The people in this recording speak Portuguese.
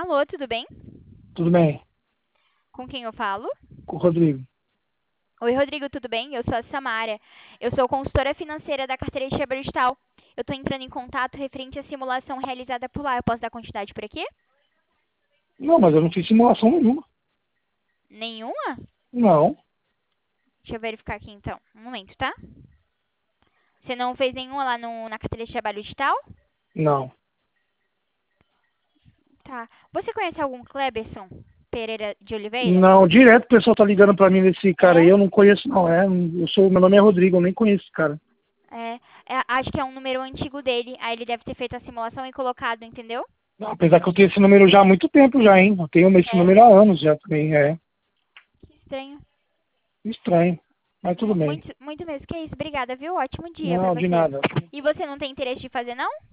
Alô, tudo bem? Tudo bem, Com quem eu falo? com o Rodrigo. Oi, Rodrigo, tudo bem? Eu sou a Samara. Eu sou consultora financeira da carteira de trabalho digital. Eu estou entrando em contato referente à simulação realizada por lá. Eu posso dar continuidade por aqui? Não, mas eu não fiz simulação nenhuma. Nenhuma? Não, Deixa eu verificar aqui então. Um momento, tá? Você não fez nenhuma lá na carteira de trabalho digital? não. Tá. Você conhece algum Kleberson Pereira de Oliveira? Não, direto o pessoal tá ligando pra mim desse cara aí, É? eu não conheço não. Meu nome é Rodrigo, eu nem conheço esse cara. É, acho que é um número antigo dele. Aí ele deve ter feito a simulação e colocado, entendeu? Não, apesar que eu tenho esse número já há muito tempo já, hein? Eu tenho esse É? número há anos já também, é. Que estranho. Estranho, mas tudo bem. Muito, muito mesmo. Que isso. Obrigada, viu? Ótimo dia pra Não, de você. nada. E você não tem interesse de fazer, não?